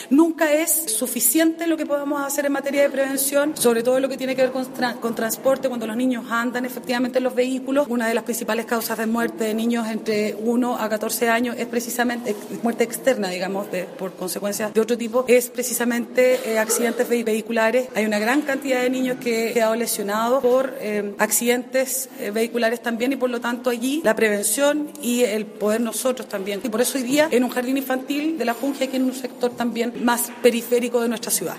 Nunca es suficiente lo que podamos hacer en materia de prevención, sobre todo lo que tiene que ver con transporte, cuando los niños andan efectivamente en los vehículos. Una de las principales causas de muerte de niños entre 1 a 14 años es precisamente muerte externa, digamos, por consecuencias de otro tipo, es precisamente accidentes vehiculares. Hay una gran cantidad de niños que han quedado lesionados por accidentes vehiculares también, y por lo tanto allí la prevención y el poder nosotros también. Y por eso hoy día en un jardín infantil de La Jungia, aquí en un sector también más periférico de nuestra ciudad.